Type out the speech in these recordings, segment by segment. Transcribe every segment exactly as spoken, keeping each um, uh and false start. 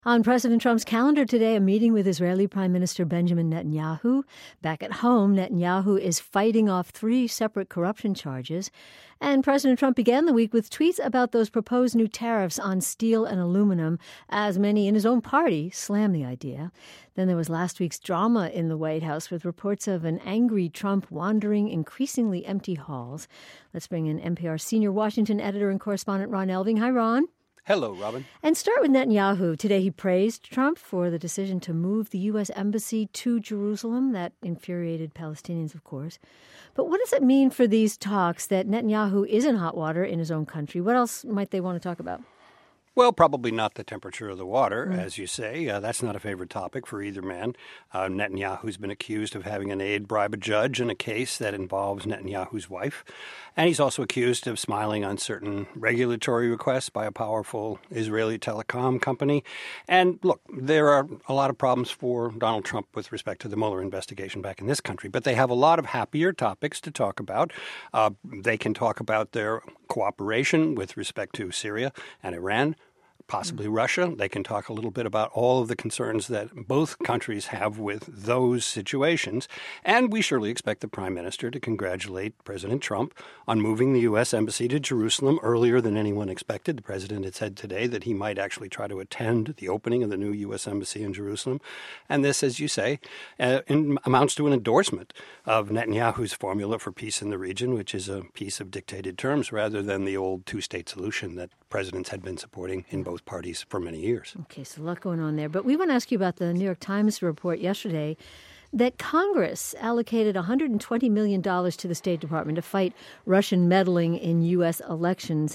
On President Trump's calendar today, a meeting with Israeli Prime Minister Benjamin Netanyahu. Back at home, Netanyahu is fighting off three separate corruption charges. And President Trump began the week with tweets about those proposed new tariffs on steel and aluminum, as many in his own party slammed the idea. Then there was last week's drama in the White House with reports of an angry Trump wandering increasingly empty halls. Let's bring in N P R senior Washington editor and correspondent Ron Elving. Hi, Ron. Hello, Robin. And start with Netanyahu. Today he praised Trump for the decision to move the U S embassy to Jerusalem. That infuriated Palestinians, of course. But what does it mean for these talks that Netanyahu is in hot water in his own country? What else might they want to talk about? Well, probably not the temperature of the water, Mm. as you say. Uh, that's not a favorite topic for either man. Uh, Netanyahu's been accused of having an aide bribe a judge in a case that involves Netanyahu's wife. And he's also accused of smiling on certain regulatory requests by a powerful Israeli telecom company. And look, there are a lot of problems for Donald Trump with respect to the Mueller investigation back in this country. But they have a lot of happier topics to talk about. Uh, they can talk about their cooperation with respect to Syria and Iran, possibly Russia. They can talk a little bit about all of the concerns that both countries have with those situations. And we surely expect the prime minister to congratulate President Trump on moving the U S embassy to Jerusalem earlier than anyone expected. The president had said today that he might actually try to attend the opening of the new U S embassy in Jerusalem. And this, as you say, uh, in, amounts to an endorsement of Netanyahu's formula for peace in the region, which is a peace of dictated terms rather than the old two-state solution that presidents had been supporting in both parties for many years. Okay, so a lot going on there. But we want to ask you about the New York Times report yesterday that Congress allocated one hundred twenty million dollars to the State Department to fight Russian meddling in U S elections.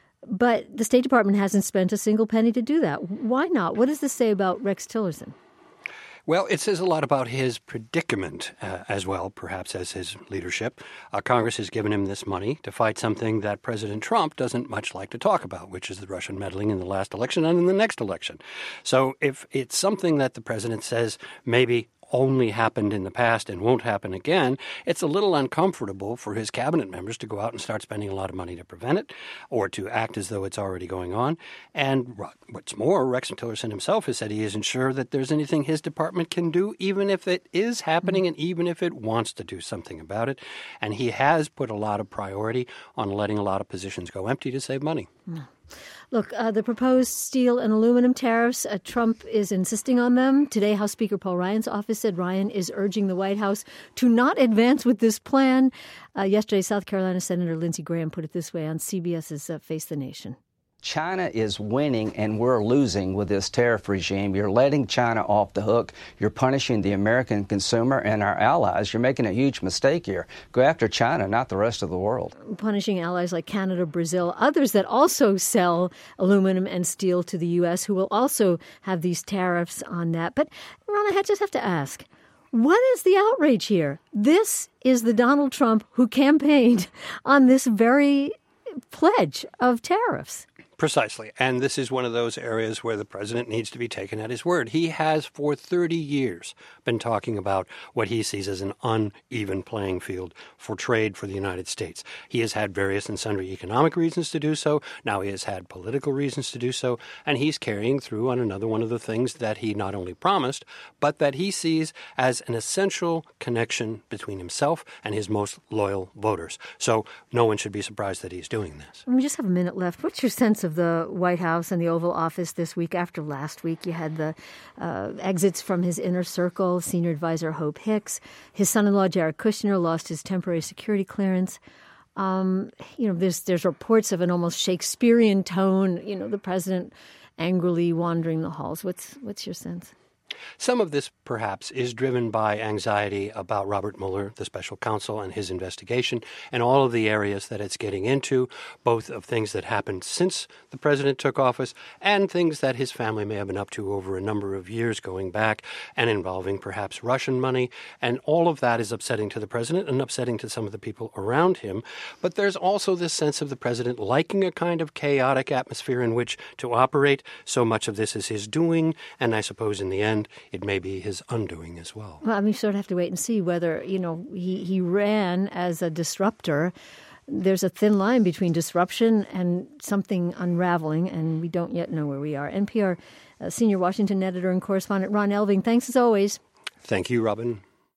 But the State Department hasn't spent a single penny to do that. Why not? What does this say about Rex Tillerson? Well, it says a lot about his predicament uh, as well, perhaps, as his leadership. Uh, Congress has given him this money to fight something that President Trump doesn't much like to talk about, which is the Russian meddling in the last election and in the next election. So if it's something that the president says maybe only happened in the past and won't happen again, it's a little uncomfortable for his cabinet members to go out and start spending a lot of money to prevent it or to act as though it's already going on. And what's more, Rex Tillerson himself has said he isn't sure that there's anything his department can do, even if it is happening and even if it wants to do something about it. And he has put a lot of priority on letting a lot of positions go empty to save money. Mm. Look, uh, the proposed steel and aluminum tariffs, uh, Trump is insisting on them. Today, House Speaker Paul Ryan's office said Ryan is urging the White House to not advance with this plan. Uh, yesterday, South Carolina Senator Lindsey Graham put it this way on CBS's uh, Face the Nation. China is winning and we're losing with this tariff regime. You're letting China off the hook. You're punishing the American consumer and our allies. You're making a huge mistake here. Go after China, not the rest of the world. Punishing allies like Canada, Brazil, others that also sell aluminum and steel to the U S, who will also have these tariffs on that. But, Ron, I just have to ask, what is the outrage here? This is the Donald Trump who campaigned on this very pledge of tariffs. Precisely. And this is one of those areas where the president needs to be taken at his word. He has for thirty years been talking about what he sees as an uneven playing field for trade for the United States. He has had various and sundry economic reasons to do so. Now he has had political reasons to do so. And he's carrying through on another one of the things that he not only promised, but that he sees as an essential connection between himself and his most loyal voters. So no one should be surprised that he's doing this. We just have a minute left. What's your sense of the White House and the Oval Office this week after last week? You had the uh, exits from his inner circle, senior advisor Hope Hicks. His son-in-law, Jared Kushner, lost his temporary security clearance. Um, you know, there's there's reports of an almost Shakespearean tone, you know, the president angrily wandering the halls. What's what's your sense? Some of this, perhaps, is driven by anxiety about Robert Mueller, the special counsel, and his investigation, and all of the areas that it's getting into, both of things that happened since the president took office and things that his family may have been up to over a number of years going back and involving perhaps Russian money. And all of that is upsetting to the president and upsetting to some of the people around him. But there's also this sense of the president liking a kind of chaotic atmosphere in which to operate. So much of this is his doing, and I suppose in the end, it may be his undoing as well. Well, I mean, you sort of have to wait and see whether, you know, he, he ran as a disruptor. There's a thin line between disruption and something unraveling, and we don't yet know where we are. N P R Uh, senior Washington editor and correspondent Ron Elving, thanks as always. Thank you, Robin.